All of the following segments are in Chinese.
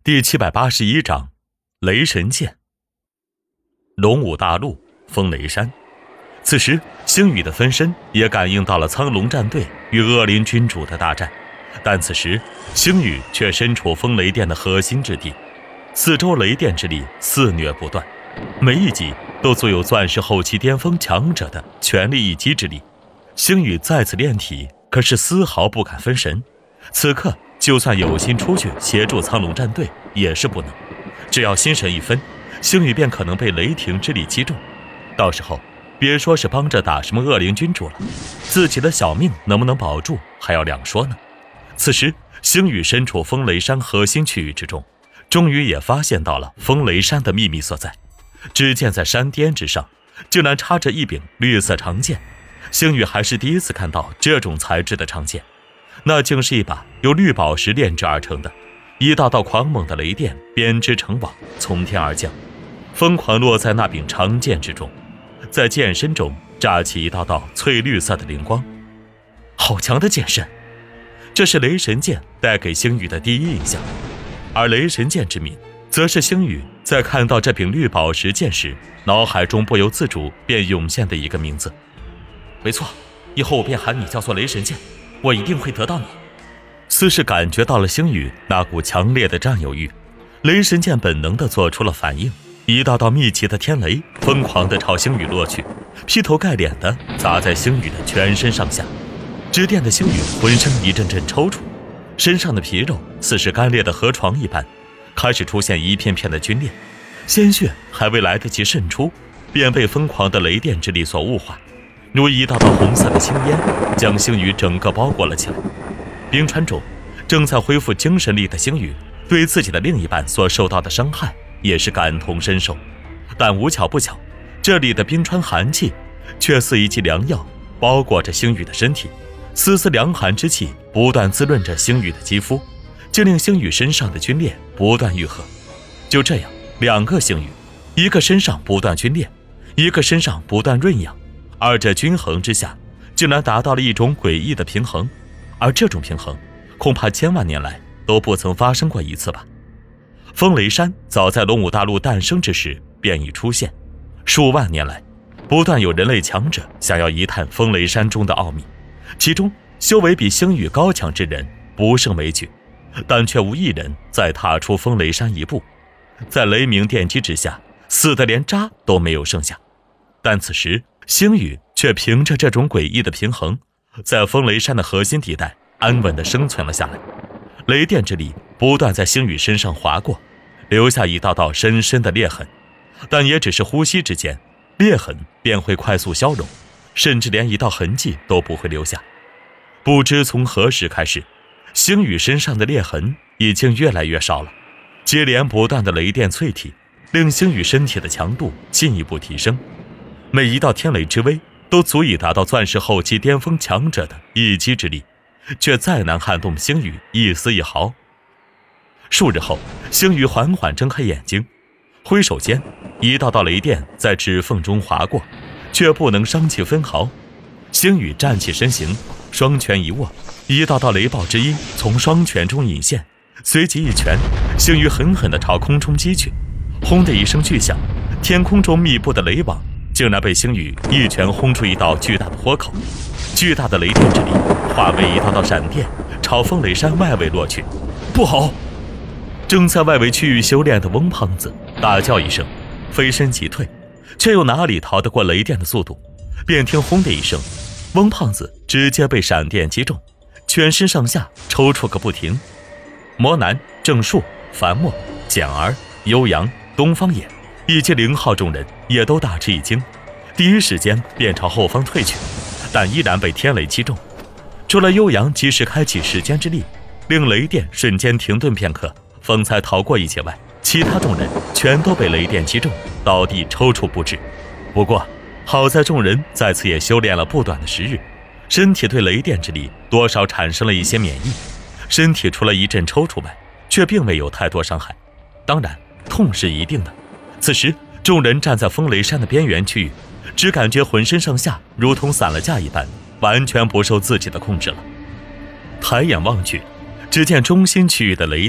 第781章雷神剑。龙武大陆风雷山，此时星宇的分身也感应到了苍龙战队与恶灵君主的大战，但此时星宇却身处风雷殿的核心之地，四周雷电之力肆虐不断，每一击都足有钻石后期巅峰强者的全力一击之力。星宇再次炼体，可是丝毫不敢分神，此刻就算有心出去协助苍龙战队也是不能，只要心神一分，星宇便可能被雷霆之力击中，到时候别说是帮着打什么恶灵君主了，自己的小命能不能保住还要两说呢。此时星宇身处风雷山核心区域之中，终于也发现到了风雷山的秘密所在。只见在山巅之上竟然插着一柄绿色长剑，星宇还是第一次看到这种材质的长剑，那竟是一把由绿宝石炼制而成的，一道道狂猛的雷电编织成网，从天而降，疯狂落在那柄长剑之中，在剑身中炸起一道道翠绿色的灵光。好强的剑身，这是雷神剑带给星宇的第一印象。而雷神剑之名，则是星宇在看到这柄绿宝石剑时，脑海中不由自主便涌现的一个名字。没错，以后我便喊你叫做雷神剑，我一定会得到你。似是感觉到了星宇那股强烈的占有欲，雷神剑本能地做出了反应，一道道密集的天雷疯狂地朝星宇落去，劈头盖脸地砸在星宇的全身上下。直电的星宇浑身一阵阵抽搐，身上的皮肉似是干裂的河床一般，开始出现一片片的皲裂，鲜血还未来得及渗出，便被疯狂的雷电之力所雾化，如一道道红色的青烟将星宇整个包裹了起来。冰川中正在恢复精神力的星宇对自己的另一半所受到的伤害也是感同身受，但无巧不巧，这里的冰川寒气却似一剂良药，包裹着星宇的身体，丝丝凉寒之气不断滋润着星宇的肌肤，竟令星宇身上的皲裂不断愈合。就这样，两个星宇，一个身上不断皲裂，一个身上不断润养，而这均衡之下竟然达到了一种诡异的平衡，而这种平衡恐怕千万年来都不曾发生过一次吧。风雷山早在龙武大陆诞生之时便已出现，数万年来不断有人类强者想要一探风雷山中的奥秘，其中修为比星宇高强之人不胜枚举，但却无一人再踏出风雷山一步，在雷鸣电击之下死得连渣都没有剩下。但此时星宇却凭着这种诡异的平衡，在风雷山的核心地带安稳地生存了下来。雷电之力不断在星宇身上划过，留下一道道深深的裂痕，但也只是呼吸之间，裂痕便会快速消融，甚至连一道痕迹都不会留下。不知从何时开始，星宇身上的裂痕已经越来越少了，接连不断的雷电淬体令星宇身体的强度进一步提升，每一道天雷之威都足以达到钻石后期巅峰强者的一击之力，却再难撼动星宇一丝一毫。数日后，星宇缓缓睁开眼睛，挥手间一道道雷电在指缝中划过，却不能伤其分毫。星宇站起身形，双拳一握，一道道雷暴之音从双拳中引现，随即一拳，星宇狠狠地朝空中击去，轰的一声巨响，天空中密布的雷网竟然被星宇一拳轰出一道巨大的豁口，巨大的雷电之力化为一道道闪电朝风雷山外围落去。不好！正在外围区域修炼的翁胖子大叫一声，飞身急退，却又哪里逃得过雷电的速度，便听轰的一声，翁胖子直接被闪电击中，全身上下抽搐个不停。魔男、郑树、樊墨、简儿、悠扬、东方野以及0号众人也都大吃一惊，第一时间便朝后方退去，但依然被天雷击中。除了悠扬及时开启时间之力，令雷电瞬间停顿片刻，方才逃过一劫外，其他众人全都被雷电击中，倒地抽搐不止。不过好在众人在此也修炼了不短的时日，身体对雷电之力多少产生了一些免疫，身体除了一阵抽搐外，却并未有太多伤害。当然痛是一定的。此时众人站在风雷山的边缘区域，只感觉浑身上下如同散了架一般，完全不受自己的控制了。抬眼望去，只见中心区域的雷电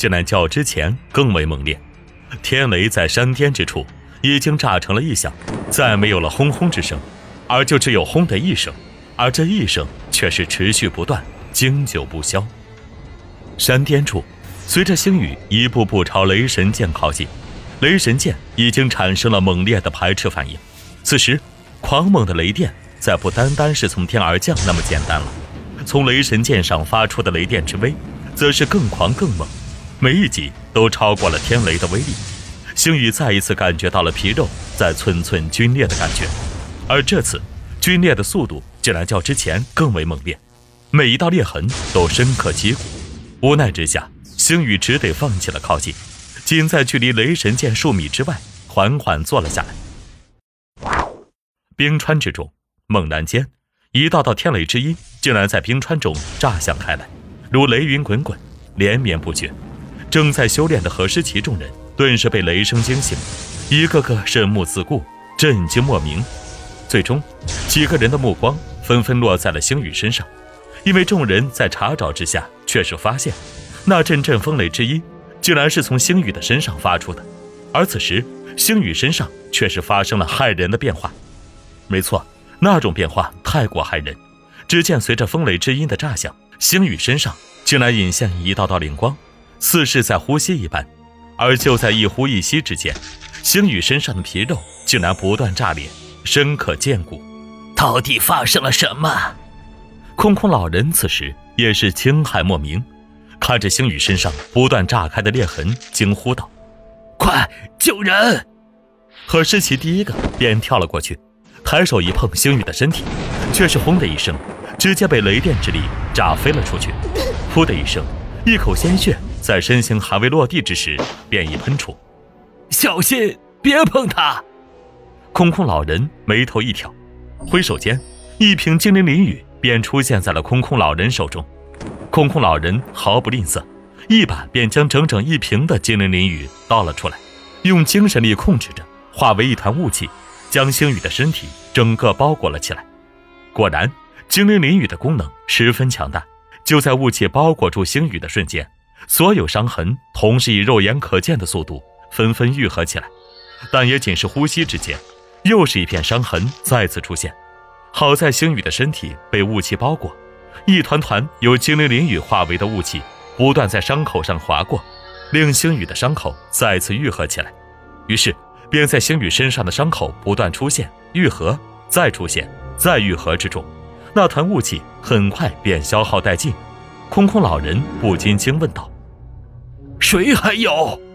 竟然较之前更为猛烈。天雷在山巅之处已经炸成了异响，再没有了轰轰之声，而就只有轰的一声，而这一声却是持续不断，经久不消。山巅处，随着星宇一步步朝雷神剑靠近，雷神剑已经产生了猛烈的排斥反应。此时狂猛的雷电再不单单是从天而降那么简单了，从雷神剑上发出的雷电之威则是更狂更猛，每一击都超过了天雷的威力。星宇再一次感觉到了皮肉在寸寸皲裂的感觉，而这次皲裂的速度竟然较之前更为猛烈，每一道裂痕都深刻击骨。无奈之下，星宇只得放弃了靠近，仅在距离雷神剑数米之外缓缓坐了下来。冰川之中，猛然间一道道天雷之音竟然在冰川中炸响开来，如雷云滚滚，连绵不绝。正在修炼的何诗奇众人顿时被雷声惊醒，一个个神目四顾，震惊莫名。最终几个人的目光纷纷落在了星宇身上，因为众人在查找之下确实发现那阵阵风雷之音竟然是从星宇的身上发出的，而此时星宇身上却是发生了骇人的变化。没错，那种变化太过骇人。只见随着风雷之音的炸响，星宇身上竟然隐现一道道灵光，似是在呼吸一般。而就在一呼一吸之间，星宇身上的皮肉竟然不断炸裂，深可见骨。 到底发生了什么？ 空空老人此时也是惊骇莫名，看着星宇身上不断炸开的裂痕，惊呼道： 快救人！ 何诗奇第一个便跳了过去，抬手一碰星宇的身体，却是轰的一声，直接被雷电之力炸飞了出去。噗的一声，一口鲜血在身形还未落地之时便已喷出。 小心，别碰他！ 空空老人眉头一挑，挥手间一瓶精灵淋雨便出现在了空空老人手中。空空老人毫不吝啬，一把便将整整一瓶的精灵淋雨倒了出来，用精神力控制着，化为一团雾气，将星宇的身体整个包裹了起来。果然，精灵淋雨的功能十分强大，就在雾气包裹住星宇的瞬间，所有伤痕同时以肉眼可见的速度纷纷愈合起来，但也仅是呼吸之间，又是一片伤痕再次出现。好在星宇的身体被雾气包裹，一团团由精灵淋雨化为的雾气不断在伤口上划过，令星宇的伤口再次愈合起来。于是便在星宇身上的伤口不断出现、愈合、再出现、再愈合之中，那团雾气很快便消耗殆尽。空空老人不禁惊问道： 谁还有？